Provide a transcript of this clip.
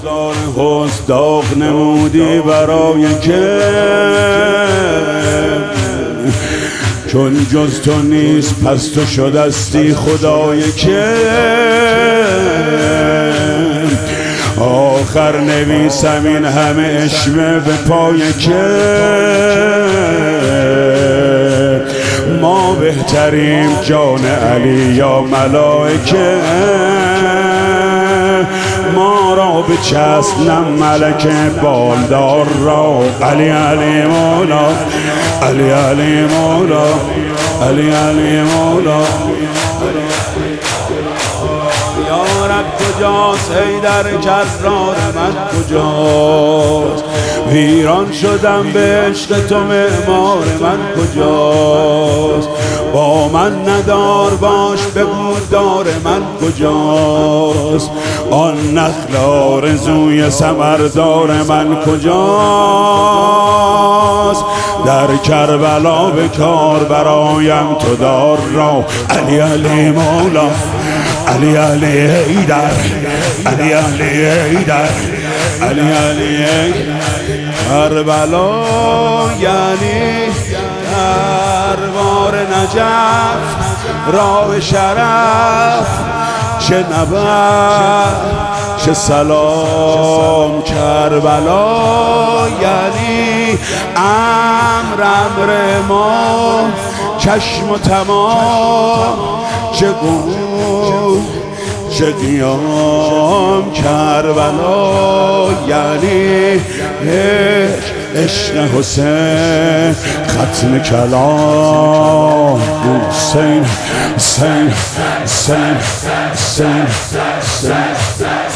بازار حسن داغ نمودی برای که چون جز تو نیست پس تو شدستی خدای که آخر نویسم این همه اشوه به پای که ما بهتریم جان علی یا ملائکه ما را به چسبنم ملک بالدار را علی علی مولا علی علی مولا علی علی مولا یا رب کجاست حیدر کرار من کجاست ویران شدم به عشق تو معمار من کجاست با من ندار باش بگو دار من کجاست آن نخل آرزوی ثمردار من کجاست در کربلا به کار برایم تو دار را علی علی مولا علی علی حیدر علی علی حیدر علی علی کربلا یعنی دربار نجف راه شرف چه نبرد چه سلام کربلا یعنی امر ما چشم و تمام چه گوش چه قیام کربلا یعنی عشق حسین ختم کلام حسین حسین حسین حسین حسین